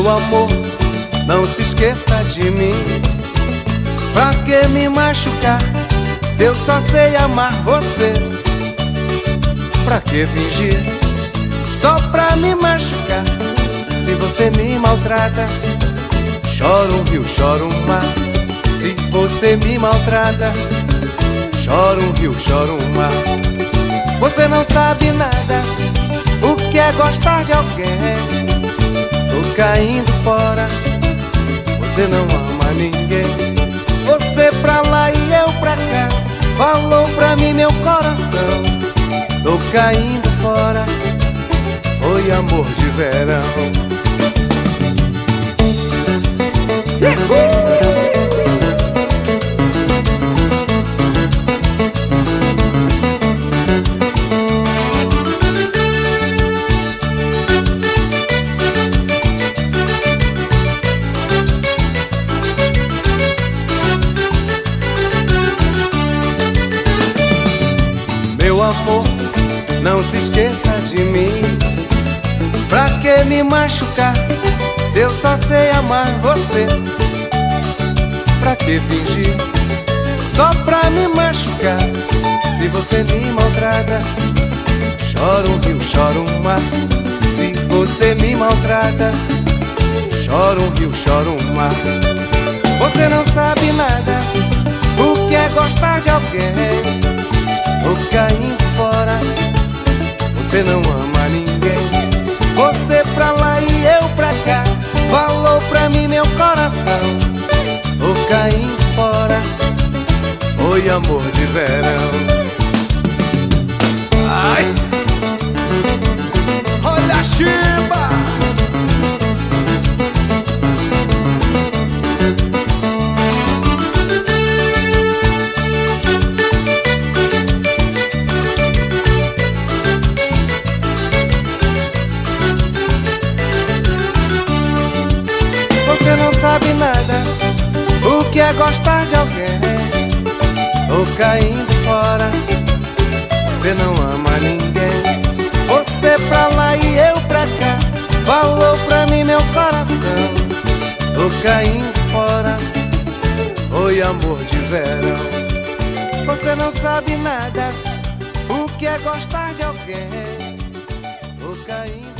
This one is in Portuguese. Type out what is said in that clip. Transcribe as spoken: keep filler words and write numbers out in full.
Meu amor, não se esqueça de mim. Pra que me machucar se eu só sei amar você? Pra que fingir só pra me machucar se você me maltrata? Chora um rio, chora um mar. Se você me maltrata, chora um rio, chora um mar. Você não sabe nada o que é gostar de alguém. Tô caindo fora, você não ama ninguém. Você pra lá e eu pra cá, falou pra mim meu coração. Tô caindo fora, foi amor de verão. Meu amor, não se esqueça de mim. Pra que me machucar se eu só sei amar você? Pra que fingir só pra me machucar se você me maltrata? Chora um rio, chora um mar. Se você me maltrata, chora um rio, chora um mar. Você não sabe nada o que é gostar de alguém. Tô caindo fora, você não ama ninguém. Você pra lá e eu pra cá, falou pra mim meu coração. Tô caindo fora, foi amor de verão. Ai, olha a chiba! Você não sabe nada o que é gostar de alguém. Tô caindo fora, você não ama ninguém. Você pra lá e eu pra cá, falou pra mim meu coração. Tô caindo fora, foi amor de verão. Você não sabe nada o que é gostar de alguém. Tô caindo